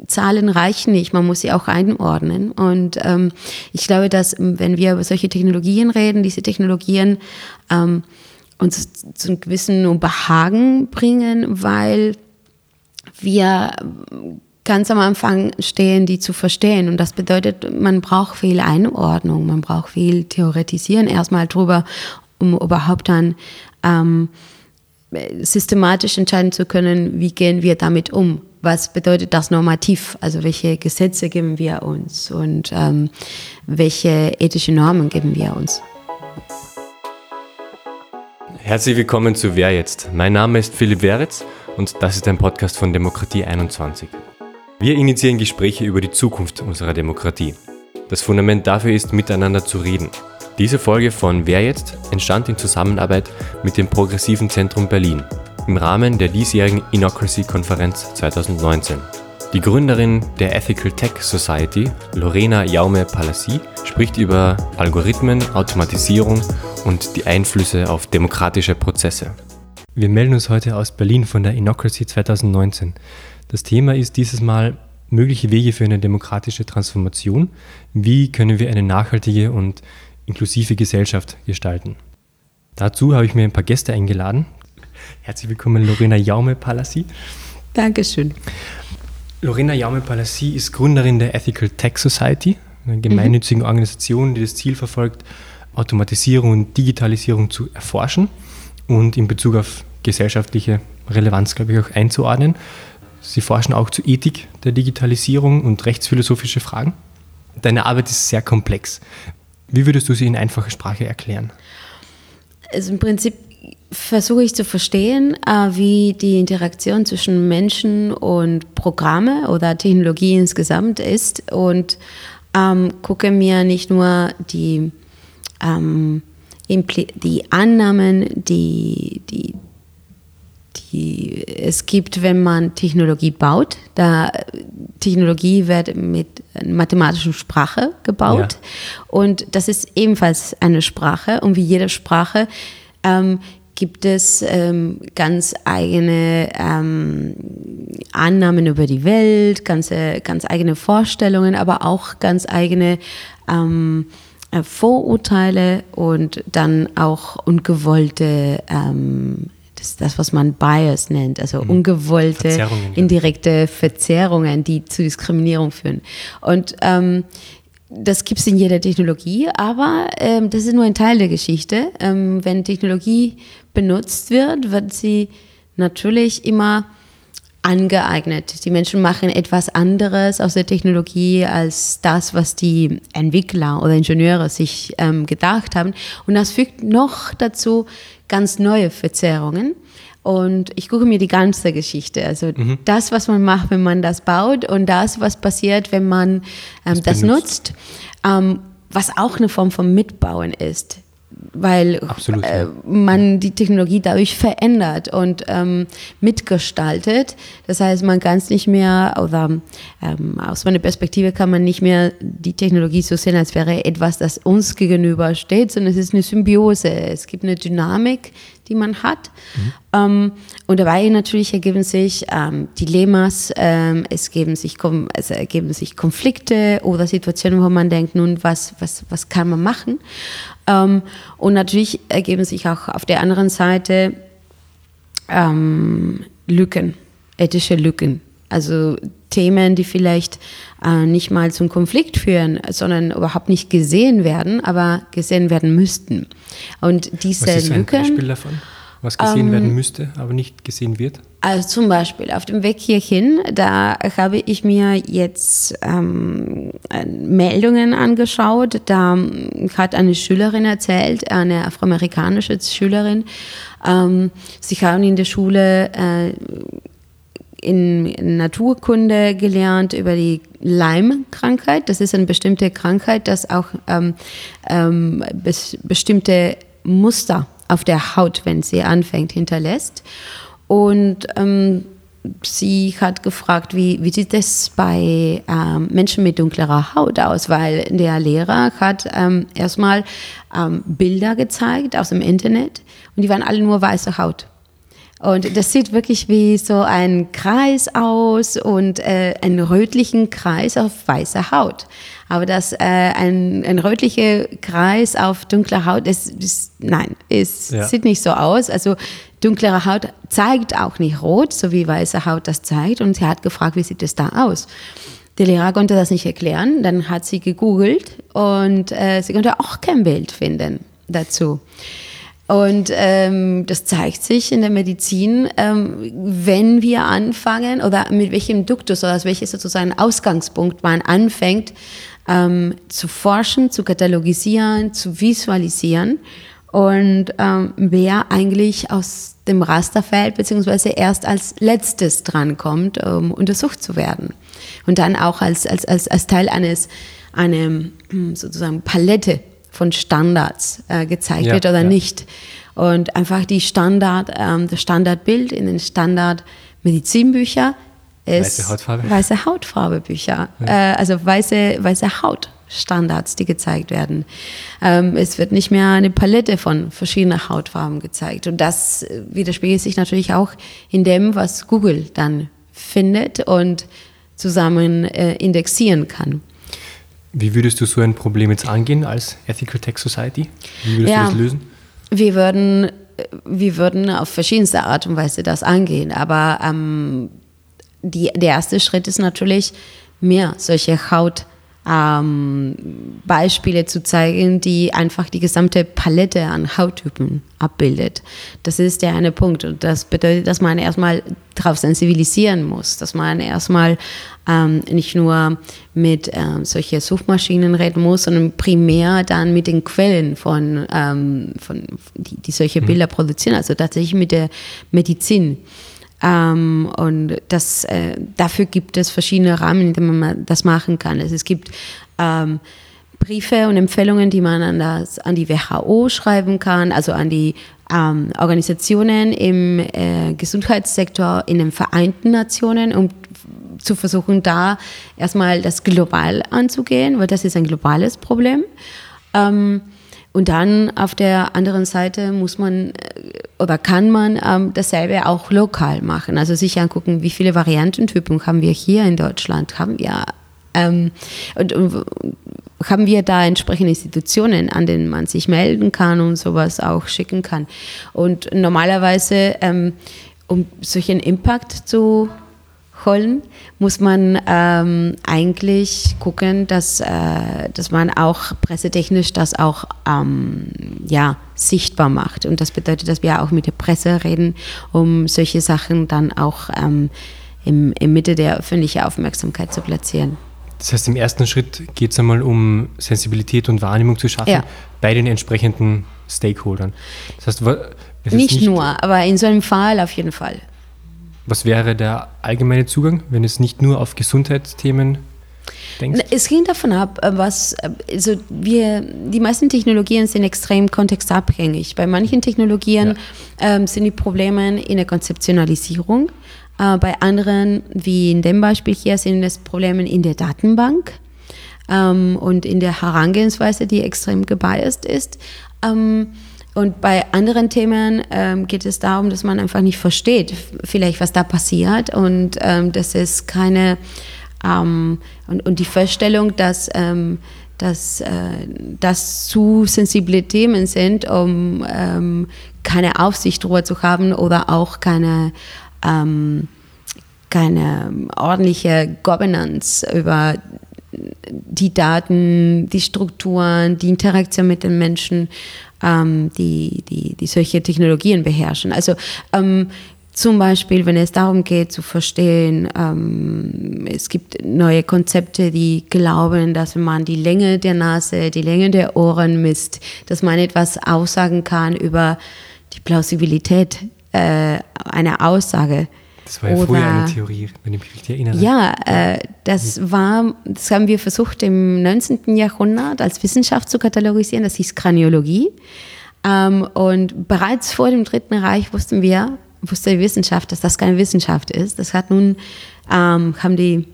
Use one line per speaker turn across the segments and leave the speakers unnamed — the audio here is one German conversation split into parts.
Zahlen reichen nicht, man muss sie auch einordnen. Und ich glaube, dass wenn wir über solche Technologien reden, diese Technologien uns zu einem gewissen Behagen bringen, weil wir ganz am Anfang stehen, die zu verstehen. Und das bedeutet, man braucht viel Einordnung, man braucht viel Theoretisieren erstmal drüber, um überhaupt dann systematisch entscheiden zu können, wie gehen wir damit um. Was bedeutet das normativ? Also welche Gesetze geben wir uns und welche ethische Normen geben wir uns?
Herzlich willkommen zu Wer jetzt? Mein Name ist Philipp Weritz und das ist ein Podcast von Demokratie 21. Wir initiieren Gespräche über die Zukunft unserer Demokratie. Das Fundament dafür ist, miteinander zu reden. Diese Folge von Wer jetzt entstand in Zusammenarbeit mit dem Progressiven Zentrum Berlin im Rahmen der diesjährigen Inocracy-Konferenz 2019. Die Gründerin der Ethical Tech Society, Lorena Jaume-Palassi, spricht über Algorithmen, Automatisierung und die Einflüsse auf demokratische Prozesse. Wir melden uns heute aus Berlin von der Inocracy 2019. Das Thema ist dieses Mal mögliche Wege für eine demokratische Transformation. Wie können wir eine nachhaltige und inklusive Gesellschaft gestalten? Dazu habe ich mir ein paar Gäste eingeladen. Herzlich willkommen, Lorena Jaume-Palassi.
Dankeschön.
Lorena Jaume-Palassi ist Gründerin der Ethical Tech Society, einer gemeinnützigen Organisation, die das Ziel verfolgt, Automatisierung und Digitalisierung zu erforschen und in Bezug auf gesellschaftliche Relevanz, glaube ich, auch einzuordnen. Sie forschen auch zur Ethik der Digitalisierung und rechtsphilosophische Fragen. Deine Arbeit ist sehr komplex. Wie würdest du sie in einfacher Sprache erklären?
Also im Prinzip versuche ich zu verstehen, wie die Interaktion zwischen Menschen und Programme oder Technologie insgesamt ist und gucke mir nicht nur die Annahmen, die es gibt, wenn man Technologie baut. Technologie wird mit mathematischer Sprache gebaut, und das ist ebenfalls eine Sprache, und wie jede Sprache gibt es ganz eigene Annahmen über die Welt, ganz eigene Vorstellungen, aber auch ganz eigene Vorurteile und dann auch ungewollte, das was man Bias nennt, also ungewollte, indirekte Verzerrungen, die zu Diskriminierung führen. Und das gibt es in jeder Technologie, aber das ist nur ein Teil der Geschichte. Wenn Technologie benutzt wird, wird sie natürlich immer angeeignet. Die Menschen machen etwas anderes aus der Technologie als das, was die Entwickler oder Ingenieure sich gedacht haben. Und das fügt noch dazu ganz neue Verzerrungen. Und ich gucke mir die ganze Geschichte, also das, was man macht, wenn man das baut, und das, was passiert, wenn man das nutzt, was auch eine Form von Mitbauen ist, weil man die Technologie dadurch verändert und mitgestaltet. Das heißt, man kann es nicht mehr, oder aus meiner Perspektive kann man nicht mehr die Technologie so sehen, als wäre etwas, das uns gegenüber steht, sondern es ist eine Symbiose. Es gibt eine Dynamik, die man hat. Und dabei natürlich ergeben sich Dilemmas, es ergeben sich Konflikte oder Situationen, wo man denkt, nun, was kann man machen? Und natürlich ergeben sich auch auf der anderen Seite Lücken, ethische Lücken. Also Themen, die vielleicht nicht mal zum Konflikt führen, sondern überhaupt nicht gesehen werden, aber gesehen werden müssten. Und diese
Was ist ein
Lücken,
Beispiel davon, was gesehen werden müsste, aber nicht gesehen wird?
Also zum Beispiel auf dem Weg hierhin, da habe ich mir jetzt Meldungen angeschaut. Da hat eine Schülerin erzählt, eine afroamerikanische Schülerin, sie haben in der Schule in Naturkunde gelernt über die Lyme-Krankheit. Das ist eine bestimmte Krankheit, das auch bestimmte Muster auf der Haut, wenn sie anfängt, hinterlässt. Und sie hat gefragt, wie sieht es bei Menschen mit dunklerer Haut aus? Weil der Lehrer hat erstmal Bilder gezeigt aus dem Internet, und die waren alle nur weiße Haut. Und das sieht wirklich wie so ein Kreis aus und einen rötlichen Kreis auf weißer Haut. Aber ein rötlicher Kreis auf dunkler Haut, sieht nicht so aus. Also dunklere Haut zeigt auch nicht rot, so wie weiße Haut das zeigt. Und sie hat gefragt, wie sieht es da aus? Der Lehrer konnte das nicht erklären. Dann hat sie gegoogelt und sie konnte auch kein Bild finden dazu. Und das zeigt sich in der Medizin, wenn wir anfangen oder mit welchem Duktus oder aus welchem sozusagen Ausgangspunkt man anfängt zu forschen, zu katalogisieren, zu visualisieren und wer eigentlich aus dem Raster fällt, beziehungsweise erst als letztes drankommt, untersucht zu werden. Und dann auch als Teil einer sozusagen Palette von Standards gezeigt wird oder nicht. Und einfach das Standardbild in den Standard-Medizinbücher ist weiße Hautfarbe-Bücher. Ja. Also weiße Hautstandards, die gezeigt werden. Es wird nicht mehr eine Palette von verschiedenen Hautfarben gezeigt. Und das widerspiegelt sich natürlich auch in dem, was Google dann findet und zusammen indexieren kann.
Wie würdest du so ein Problem jetzt angehen als Ethical Tech Society? Wie würdest du das lösen?
Wir würden auf verschiedenste Art und Weise das angehen, aber der erste Schritt ist natürlich, mehr solche Hautbeispiele zu zeigen, die einfach die gesamte Palette an Hauttypen abbildet. Das ist der eine Punkt und das bedeutet, dass man erstmal darauf sensibilisieren muss, dass man erstmal nicht nur mit solchen Suchmaschinen reden muss, sondern primär dann mit den Quellen die solche Bilder produzieren, also tatsächlich mit der Medizin. Und dafür gibt es verschiedene Rahmen, in denen man das machen kann. Also es gibt Briefe und Empfehlungen, die man an die WHO schreiben kann, also an die Organisationen im Gesundheitssektor in den Vereinten Nationen, um zu versuchen, da erstmal das global anzugehen, weil das ist ein globales Problem. Und dann auf der anderen Seite kann man dasselbe auch lokal machen. Also sich angucken, wie viele Variantentypen haben wir hier in Deutschland, haben wir da entsprechende Institutionen, an denen man sich melden kann und sowas auch schicken kann. Und normalerweise, um solchen Impact zu holen, muss man eigentlich gucken, dass man auch pressetechnisch das auch sichtbar macht. Und das bedeutet, dass wir auch mit der Presse reden, um solche Sachen dann auch in Mitte der öffentlichen Aufmerksamkeit zu platzieren.
Das heißt, im ersten Schritt geht es einmal um Sensibilität und Wahrnehmung zu schaffen bei den entsprechenden Stakeholdern. Das heißt,
nicht nur, aber in so einem Fall auf jeden Fall.
Was wäre der allgemeine Zugang, wenn es nicht nur auf Gesundheitsthemen denkt?
Es hängt davon ab, die meisten Technologien sind extrem kontextabhängig. Bei manchen Technologien sind die Probleme in der Konzeptionalisierung. Bei anderen, wie in dem Beispiel hier, sind es Probleme in der Datenbank und in der Herangehensweise, die extrem gebiased ist. Und bei anderen Themen geht es darum, dass man einfach nicht versteht, vielleicht was da passiert und dass es keine und die Feststellung, dass das zu sensible Themen sind, um keine Aufsicht darüber zu haben oder auch keine ordentliche Governance über die Daten, die Strukturen, die Interaktion mit den Menschen, die solche Technologien beherrschen. Also zum Beispiel, wenn es darum geht zu verstehen, es gibt neue Konzepte, die glauben, dass wenn man die Länge der Nase, die Länge der Ohren misst, dass man etwas aussagen kann über die Plausibilität einer Aussage.
Das war ja früher eine Theorie, wenn ich mich richtig erinnere.
Ja, das haben wir versucht im 19. Jahrhundert als Wissenschaft zu katalogisieren, das hieß Kraniologie. Und bereits vor dem Dritten Reich wusste die Wissenschaft, dass das keine Wissenschaft ist. Das hat nun, haben die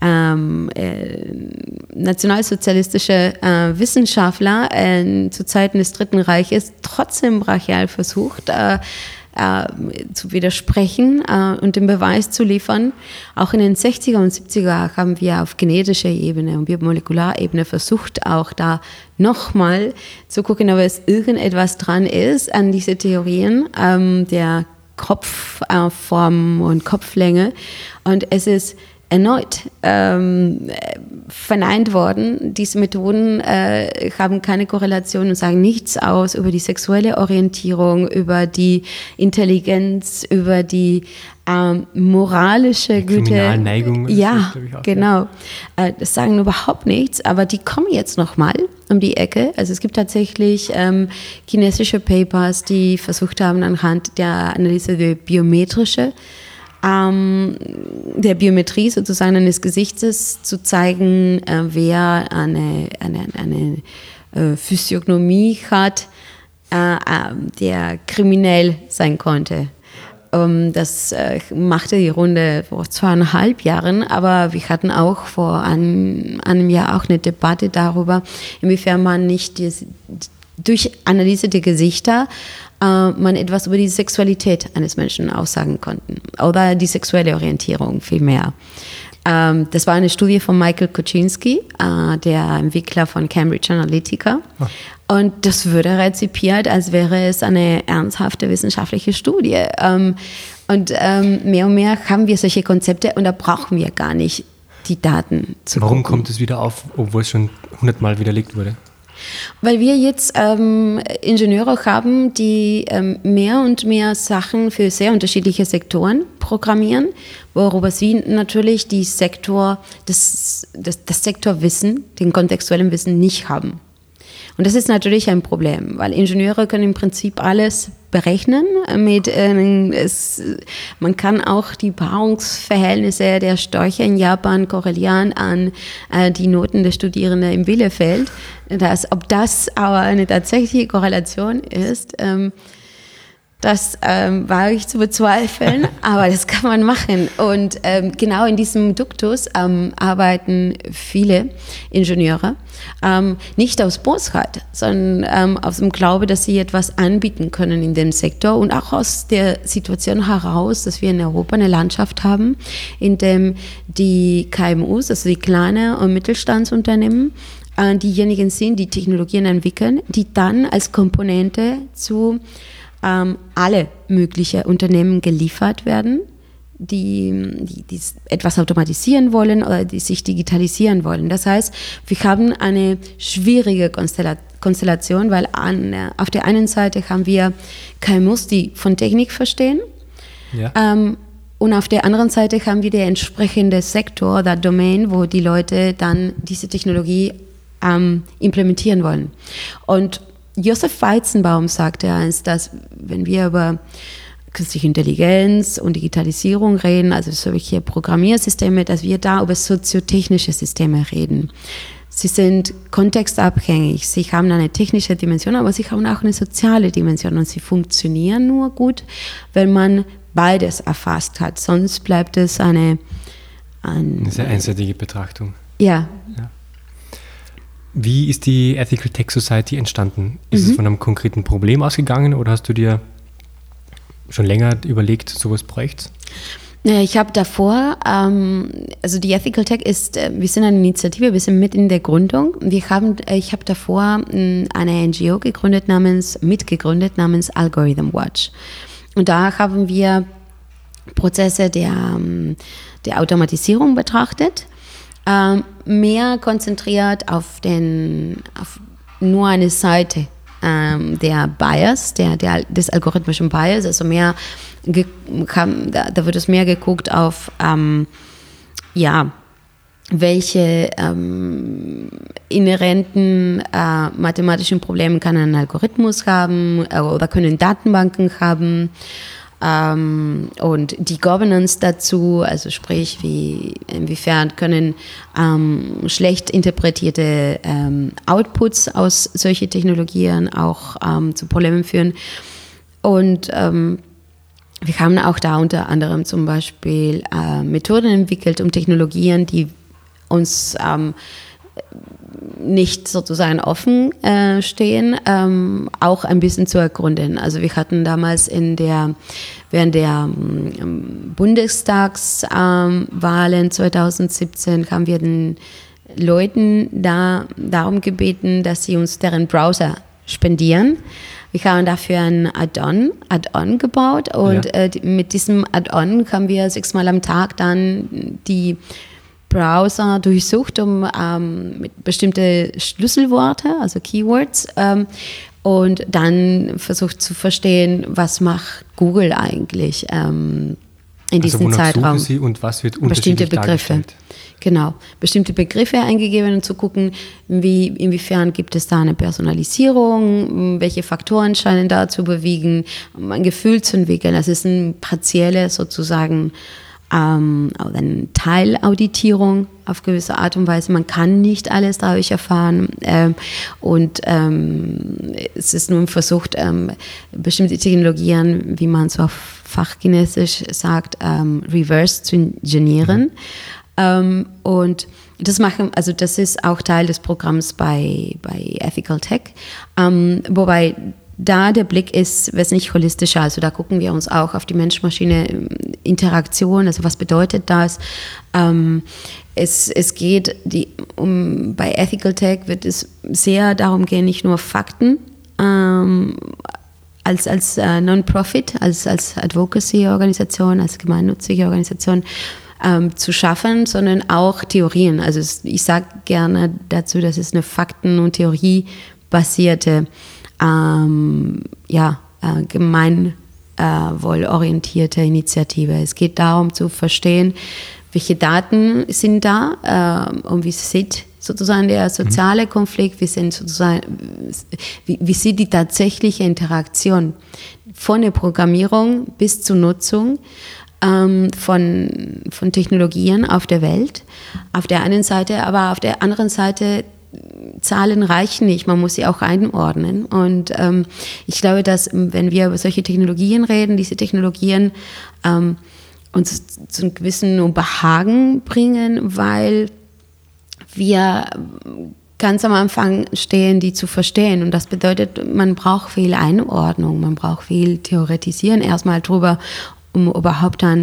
nationalsozialistische Wissenschaftler zu Zeiten des Dritten Reiches trotzdem brachial versucht, zu widersprechen und den Beweis zu liefern. Auch in den 60er und 70er haben wir auf genetischer Ebene und biomolekularebene versucht, auch da nochmal zu gucken, ob es irgendetwas dran ist an diese Theorien der Kopfform und Kopflänge. Und es ist erneut verneint worden. Diese Methoden haben keine Korrelation und sagen nichts aus über die sexuelle Orientierung, über die Intelligenz, über die moralische Güte.
Kriminalneigung.
Ja, genau. Das sagen überhaupt nichts, aber die kommen jetzt nochmal um die Ecke. Also es gibt tatsächlich chinesische Papers, die versucht haben, anhand der Analyse der der Biometrie sozusagen eines Gesichtes zu zeigen, wer eine Physiognomie hat, der kriminell sein konnte. Das machte die Runde vor 2,5 Jahren, aber wir hatten auch vor einem Jahr auch eine Debatte darüber, inwiefern man nicht durch Analyse der Gesichter man etwas über die Sexualität eines Menschen aussagen konnte oder die sexuelle Orientierung vielmehr. Das war eine Studie von Michael Koczynski, der Entwickler von Cambridge Analytica. Und das wurde rezipiert, als wäre es eine ernsthafte wissenschaftliche Studie. Mehr und mehr haben wir solche Konzepte und da brauchen wir gar nicht die Daten zu
Warum
gucken.
kommt es wieder auf, obwohl es schon 100-mal widerlegt wurde?
Weil wir jetzt Ingenieure haben, die mehr und mehr Sachen für sehr unterschiedliche Sektoren programmieren, worüber sie natürlich das Sektorwissen, den kontextuellen Wissen nicht haben. Und das ist natürlich ein Problem, weil Ingenieure können im Prinzip alles berechnen. Man kann auch die Paarungsverhältnisse der Störche in Japan korrelieren an die Noten der Studierenden in Bielefeld. Ob das aber eine tatsächliche Korrelation ist, das wage ich zu bezweifeln, aber das kann man machen. Und genau in diesem Duktus arbeiten viele Ingenieure, nicht aus Bosheit, sondern aus dem Glaube, dass sie etwas anbieten können in dem Sektor und auch aus der Situation heraus, dass wir in Europa eine Landschaft haben, in dem die KMUs, also die kleinen und Mittelstandsunternehmen, diejenigen sind, die Technologien entwickeln, die dann als Komponente zu alle möglichen Unternehmen geliefert werden, die etwas automatisieren wollen oder die sich digitalisieren wollen. Das heißt, wir haben eine schwierige Konstellation, weil auf der einen Seite haben wir KMUs, die von Technik verstehen, ja. Und auf der anderen Seite haben wir den entsprechenden Sektor, der Domain, wo die Leute dann diese Technologie implementieren wollen. Und Josef Weizenbaum sagte einst, dass wenn wir über künstliche Intelligenz und Digitalisierung reden, also solche Programmiersysteme, dass wir da über soziotechnische Systeme reden. Sie sind kontextabhängig, sie haben eine technische Dimension, aber sie haben auch eine soziale Dimension und sie funktionieren nur gut, wenn man beides erfasst hat. Sonst bleibt es eine
sehr einseitige Betrachtung.
Ja.
Wie ist die Ethical Tech Society entstanden? Ist es von einem konkreten Problem ausgegangen oder hast du dir schon länger überlegt, sowas bräucht's?
Ich habe davor, also die Ethical Tech wir sind eine Initiative, wir sind mit in der Gründung. Ich habe davor eine NGO mitgegründet namens Algorithm Watch. Und da haben wir Prozesse der Automatisierung betrachtet. Mehr konzentriert auf nur eine Seite der Bias, des algorithmischen Bias, also da wird es mehr geguckt auf welche inhärenten mathematischen Probleme kann ein Algorithmus haben oder können Datenbanken haben. Und die Governance dazu, also sprich, inwiefern können schlecht interpretierte Outputs aus solchen Technologien auch zu Problemen führen. Und wir haben auch da unter anderem zum Beispiel Methoden entwickelt, um Technologien, die uns nicht sozusagen offen stehen, auch ein bisschen zu ergründen. Also wir hatten damals während der Bundestagswahlen 2017 haben wir den Leuten darum gebeten, dass sie uns deren Browser spendieren. Wir haben dafür ein Add-on gebaut und mit diesem Add-on haben wir 6-mal am Tag dann die Browser durchsucht, mit bestimmte Schlüsselworte, also Keywords, und dann versucht zu verstehen, was macht Google eigentlich in diesem Zeitraum.
Suchen Sie und was wird unterschiedlich dargestellt?
Genau, bestimmte Begriffe eingegeben und zu gucken, inwiefern gibt es da eine Personalisierung, welche Faktoren scheinen da zu bewegen, um ein Gefühl zu entwickeln. Das ist eine partielle sozusagen eine Teilauditierung auf gewisse Art und Weise. Man kann nicht alles dadurch erfahren und es ist nun versucht, bestimmte Technologien, wie man so auf Fachchinesisch sagt, reverse zu engineeren. Und das ist auch Teil des Programms bei Ethical Tech, wobei da der Blick ist wesentlich holistischer. Also da gucken wir uns auch auf die Mensch-Maschine-Interaktion, also was bedeutet das? Es geht bei Ethical Tech wird es sehr darum gehen, nicht nur Fakten als Non-Profit, als Advocacy-Organisation, als gemeinnützige Organisation zu schaffen, sondern auch Theorien. Also ich sage gerne dazu, dass es eine fakten- und theoriebasierte gemeinwohlorientierte Initiative. Es geht darum zu verstehen, welche Daten sind da und wie sieht sozusagen der soziale Konflikt, wie sieht die tatsächliche Interaktion von der Programmierung bis zur Nutzung von Technologien auf der Welt. Auf der einen Seite, aber auf der anderen Seite Zahlen reichen nicht, man muss sie auch einordnen. Und ich glaube, dass wenn wir über solche Technologien reden, diese Technologien uns zu einem gewissen Behagen bringen, weil wir ganz am Anfang stehen, die zu verstehen. Und das bedeutet, man braucht viel Einordnung, man braucht viel Theoretisieren erstmal drüber, um überhaupt dann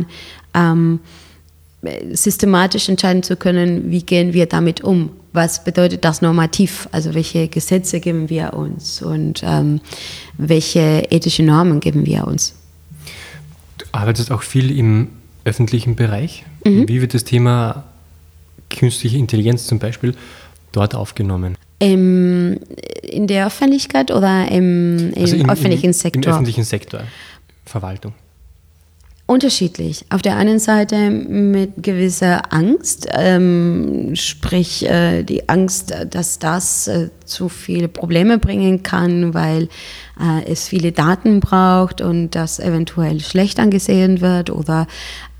systematisch entscheiden zu können, wie gehen wir damit um. Was bedeutet das normativ? Also welche Gesetze geben wir uns und welche ethischen Normen geben wir uns?
Du arbeitest auch viel im öffentlichen Bereich. Wie wird das Thema künstliche Intelligenz zum Beispiel dort aufgenommen?
In der Öffentlichkeit oder im öffentlichen Sektor?
Im öffentlichen Sektor, Verwaltung.
Unterschiedlich. Auf der einen Seite mit gewisser Angst, sprich die Angst, dass das zu viele Probleme bringen kann, weil es viele Daten braucht und das eventuell schlecht angesehen wird oder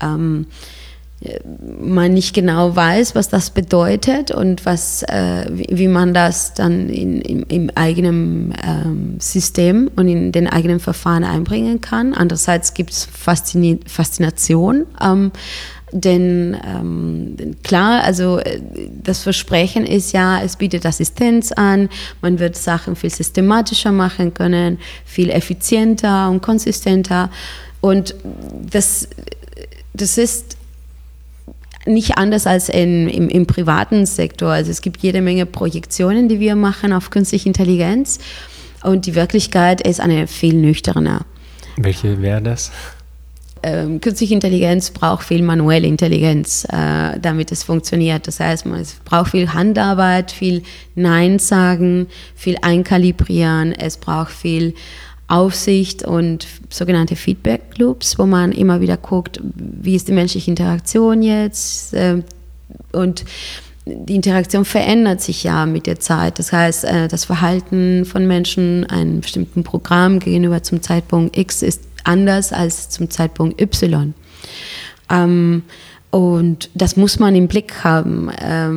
man nicht genau weiß, was das bedeutet und wie man das dann im eigenen System und in den eigenen Verfahren einbringen kann. Andererseits gibt es Faszination, denn klar, also das Versprechen ist ja, es bietet Assistenz an, man wird Sachen viel systematischer machen können, viel effizienter und konsistenter und das ist nicht anders als im privaten Sektor. Also es gibt jede Menge Projektionen, die wir machen auf künstliche Intelligenz und die Wirklichkeit ist eine viel nüchterner.
Welche wäre das?
Künstliche Intelligenz braucht viel manuelle Intelligenz, damit es funktioniert. Das heißt, es braucht viel Handarbeit, viel Nein sagen, viel Einkalibrieren, es braucht viel Aufsicht und sogenannte Feedback Loops, wo man immer wieder guckt, wie ist die menschliche Interaktion jetzt und die Interaktion verändert sich ja mit der Zeit. Das heißt, das Verhalten von Menschen einem bestimmten Programm gegenüber zum Zeitpunkt X ist anders als zum Zeitpunkt Y. Und das muss man im Blick haben.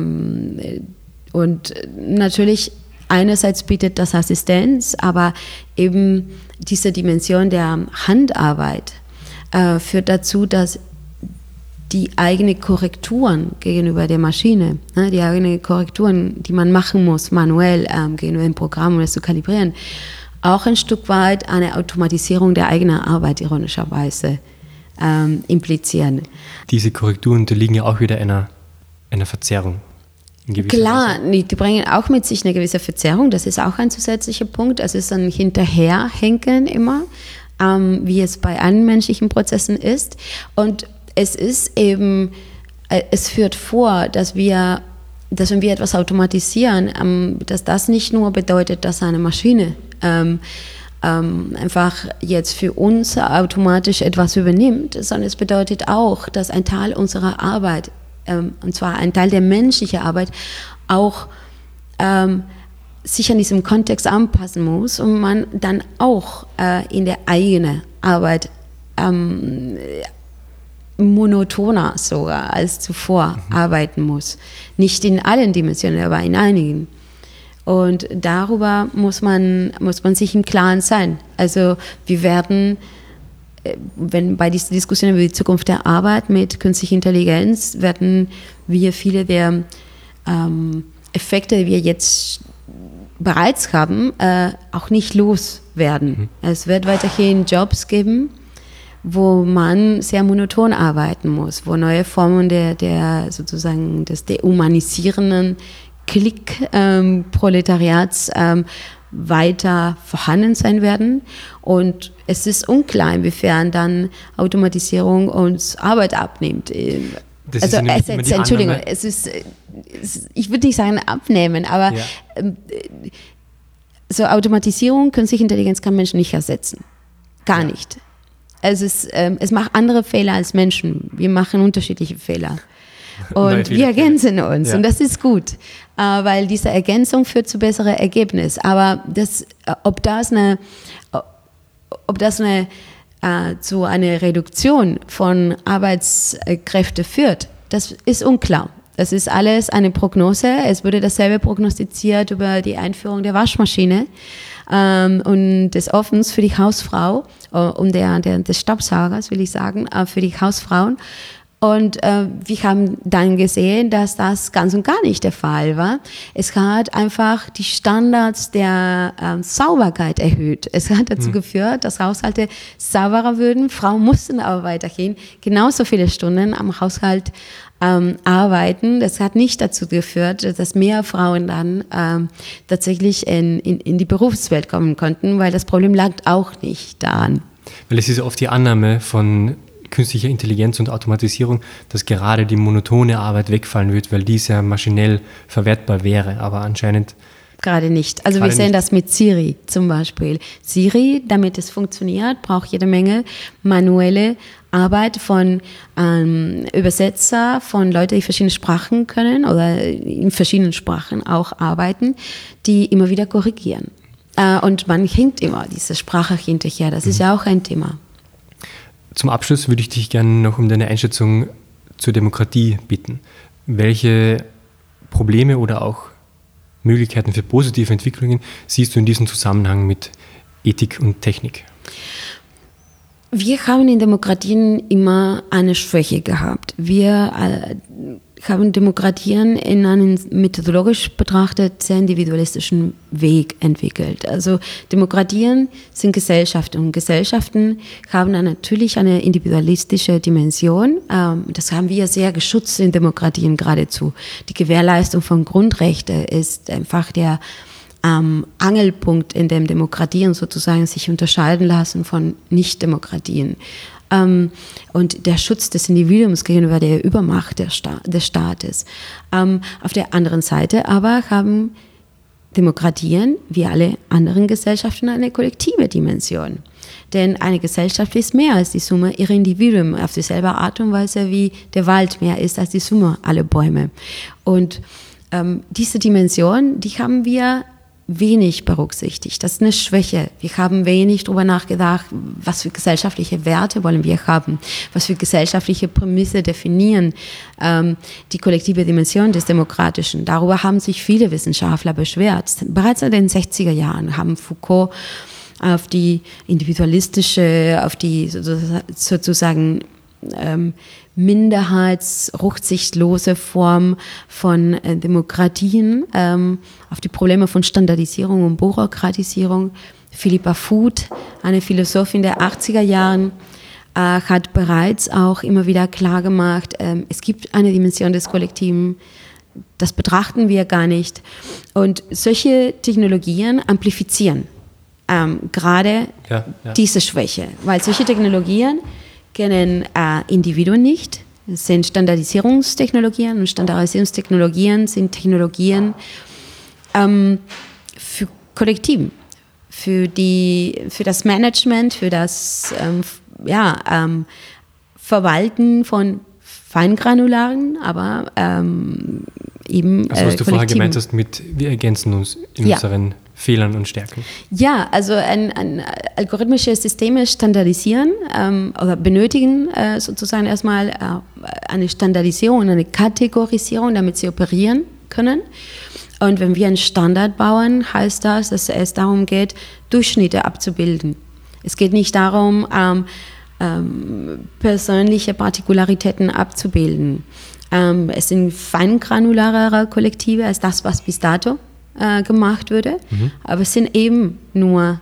Und natürlich einerseits bietet das Assistenz, aber eben diese Dimension der Handarbeit führt dazu, dass die eigenen Korrekturen gegenüber der Maschine, die eigenen Korrekturen, die man machen muss, manuell gegenüber dem Programm, um es zu kalibrieren, auch ein Stück weit eine Automatisierung der eigenen Arbeit ironischerweise implizieren.
Diese Korrekturen unterliegen ja auch wieder einer Verzerrung.
Klar, die bringen auch mit sich eine gewisse Verzerrung, das ist auch ein zusätzlicher Punkt, es ist ein Hinterherhinken immer, wie es bei allen menschlichen Prozessen ist, und es ist eben, es führt vor, dass wenn wir etwas automatisieren, dass das nicht nur bedeutet, dass eine Maschine einfach jetzt für uns automatisch etwas übernimmt, sondern es bedeutet auch, dass ein Teil unserer Arbeit, und zwar ein Teil der menschlichen Arbeit, auch sich an diesem Kontext anpassen muss und man dann auch in der eigenen Arbeit monotoner sogar als zuvor arbeiten muss. Nicht in allen Dimensionen, aber in einigen. Und darüber muss man sich im Klaren sein. Also wir werden, wenn bei dieser Diskussion über die Zukunft der Arbeit mit künstlicher Intelligenz, werden wir viele der Effekte, die wir jetzt bereits haben, auch nicht loswerden. Es wird weiterhin Jobs geben, wo man sehr monoton arbeiten muss, wo neue Formen der sozusagen des dehumanisierenden Klick-Proletariats weiter vorhanden sein werden. Und es ist unklar, inwiefern dann Automatisierung uns Arbeit abnimmt. Ich würde nicht sagen abnehmen, aber so Automatisierung, künstliche Intelligenz kann Menschen nicht ersetzen. Gar nicht. Es macht andere Fehler als Menschen. Wir machen unterschiedliche Fehler. Und wir ergänzen uns. Ja. Und das ist gut, weil diese Ergänzung führt zu besseren Ergebnissen. Aber ob das zu einer Reduktion von Arbeitskräften führt, das ist unklar. Das ist alles eine Prognose. Es wurde dasselbe prognostiziert über die Einführung der Waschmaschine und des Ofens für die Hausfrau und des Staubsaugers, will ich sagen, für die Hausfrauen. Und wir haben dann gesehen, dass das ganz und gar nicht der Fall war. Es hat einfach die Standards der Sauberkeit erhöht. Es hat dazu geführt, dass Haushalte sauberer würden. Frauen mussten aber weiterhin genauso viele Stunden am Haushalt arbeiten. Das hat nicht dazu geführt, dass mehr Frauen dann tatsächlich in die Berufswelt kommen konnten, weil das Problem lag auch nicht daran.
Weil es ist oft die Annahme von künstlicher Intelligenz und Automatisierung, dass gerade die monotone Arbeit wegfallen wird, weil dies ja maschinell verwertbar wäre, aber anscheinend
gerade nicht. Also wir sehen das mit Siri zum Beispiel. Siri, damit es funktioniert, braucht jede Menge manuelle Arbeit von Übersetzer, von Leuten, die verschiedene Sprachen können oder in verschiedenen Sprachen auch arbeiten, die immer wieder korrigieren. Und man hinkt immer diese Sprache hinterher. Das ist ja auch ein Thema.
Zum Abschluss würde ich dich gerne noch um deine Einschätzung zur Demokratie bitten. Welche Probleme oder auch Möglichkeiten für positive Entwicklungen siehst du in diesem Zusammenhang mit Ethik und Technik?
Wir haben in Demokratien immer eine Schwäche gehabt. Wir haben Demokratien in einem methodologisch betrachtet sehr individualistischen Weg entwickelt. Also Demokratien sind Gesellschaften und Gesellschaften haben dann natürlich eine individualistische Dimension. Das haben wir sehr geschützt in Demokratien geradezu. Die Gewährleistung von Grundrechten ist einfach der Angelpunkt, in dem Demokratien sozusagen sich unterscheiden lassen von Nicht-Demokratien. Und der Schutz des Individuums gegenüber der Übermacht des Staates. Auf der anderen Seite aber haben Demokratien, wie alle anderen Gesellschaften, eine kollektive Dimension. Denn eine Gesellschaft ist mehr als die Summe ihrer Individuen, auf dieselbe Art und Weise wie der Wald mehr ist als die Summe aller Bäume. Und diese Dimension, die haben wir wenig berücksichtigt. Das ist eine Schwäche. Wir haben wenig darüber nachgedacht, was für gesellschaftliche Werte wollen wir haben, was für gesellschaftliche Prämisse definieren die kollektive Dimension des Demokratischen. Darüber haben sich viele Wissenschaftler beschwert. Bereits in den 60er Jahren haben Foucault auf die individualistische, auf die sozusagen minderheitsrücksichtslose Form von Demokratien, auf die Probleme von Standardisierung und Bürokratisierung. Philippa Foot, eine Philosophin der 80er Jahren, hat bereits auch immer wieder klar gemacht, es gibt eine Dimension des Kollektiven, das betrachten wir gar nicht. Und solche Technologien amplifizieren gerade diese Schwäche, weil solche Technologien kennen Individuen nicht. Es sind Standardisierungstechnologien und Standardisierungstechnologien sind Technologien für Kollektiven, für das Management, für das Verwalten von feingranularen, aber eben
also was du vorher gemeint hast mit, wir ergänzen uns in unseren Fehlern und Stärken.
Ja, also algorithmische Systeme standardisieren oder benötigen sozusagen erstmal eine Standardisierung, eine Kategorisierung, damit sie operieren können. Und wenn wir einen Standard bauen, heißt das, dass es darum geht, Durchschnitte abzubilden. Es geht nicht darum, persönliche Partikularitäten abzubilden. Es sind feingranularere Kollektive als das, was bis dato gemacht wurde, aber es sind eben nur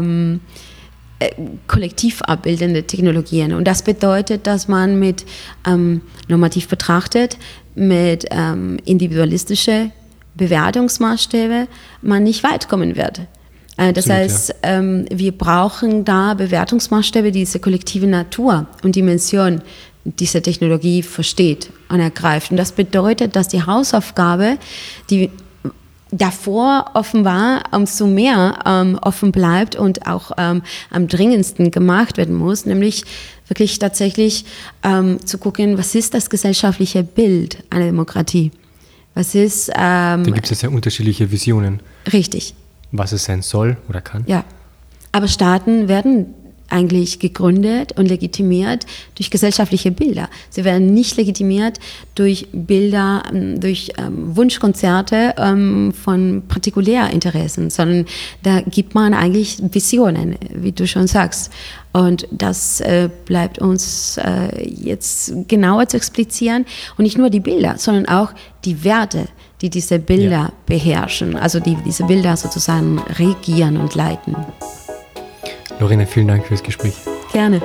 kollektiv abbildende Technologien. Und das bedeutet, dass man mit normativ betrachtet, mit individualistischen Bewertungsmaßstäbe man nicht weit kommen wird. Das heißt, wir brauchen da Bewertungsmaßstäbe, die diese kollektive Natur und Dimension dieser Technologie versteht und ergreift. Und das bedeutet, dass die Hausaufgabe, die davor offenbar umso mehr offen bleibt und auch am dringendsten gemacht werden muss, nämlich wirklich tatsächlich zu gucken, was ist das gesellschaftliche Bild einer Demokratie? Was ist... da
gibt es ja unterschiedliche Visionen.
Richtig.
Was es sein soll oder kann.
Ja, aber Staaten werden eigentlich gegründet und legitimiert durch gesellschaftliche Bilder. Sie werden nicht legitimiert durch Bilder, durch Wunschkonzerte von Partikulärinteressen, sondern da gibt man eigentlich Visionen, wie du schon sagst. Und das bleibt uns jetzt genauer zu explizieren. Und nicht nur die Bilder, sondern auch die Werte, die diese Bilder beherrschen, also die diese Bilder sozusagen regieren und leiten.
Lorena, vielen Dank fürs Gespräch.
Gerne.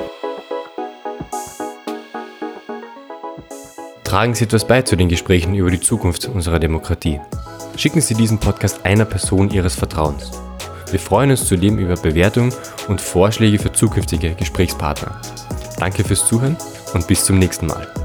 Tragen Sie etwas bei zu den Gesprächen über die Zukunft unserer Demokratie. Schicken Sie diesen Podcast einer Person Ihres Vertrauens. Wir freuen uns zudem über Bewertungen und Vorschläge für zukünftige Gesprächspartner. Danke fürs Zuhören und bis zum nächsten Mal.